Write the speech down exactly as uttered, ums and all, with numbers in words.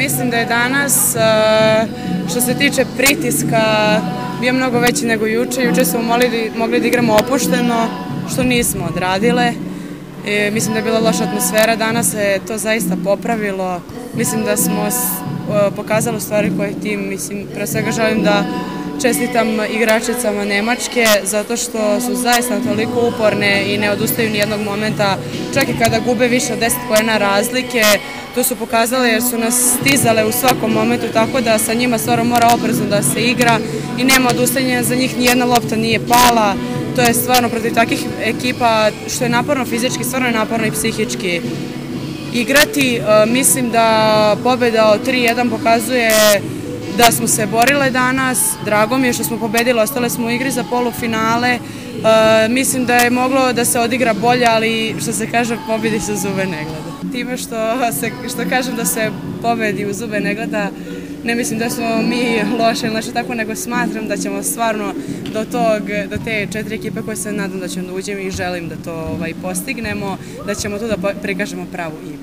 mislim da je danas, što se tiče pritiska, bio mnogo veći nego juče. Juče smo mogli da igramo opušteno, što nismo odradile. Mislim da je bila loša atmosfera, danas se to zaista popravilo. Mislim da smo pokazali stvari koje tim, mislim, pre svega želim da čestitam igračicama Nemačke, zato što su zaista toliko uporne i ne odustaju ni jednog momenta, čak i kada gube više od deset poena razlike. To su pokazale jer su nas stizale u svakom momentu, tako da sa njima stvarno mora oprezno da se igra i nema odustajanja, za njih nijedna lopta nije pala. To je stvarno protiv takvih ekipa, što je naporno fizički, stvarno je naporno i psihički igrati. Mislim da pobjeda od tri jedan pokazuje da smo se borile danas. Drago mi je što smo pobedili, ostale smo u igri za polufinale. Mislim da je moglo da se odigra bolje, ali što se kaže, pobjedi se u zube ne gleda. Time što kažem da se pobjedi u zube ne gleda, ne mislim da smo mi loše ili nešto tako, nego smatram da ćemo stvarno do te četiri ekipe koje se nadam da ćemo da uđemo i želim da to postignemo, da ćemo tu da prikažemo pravu igru.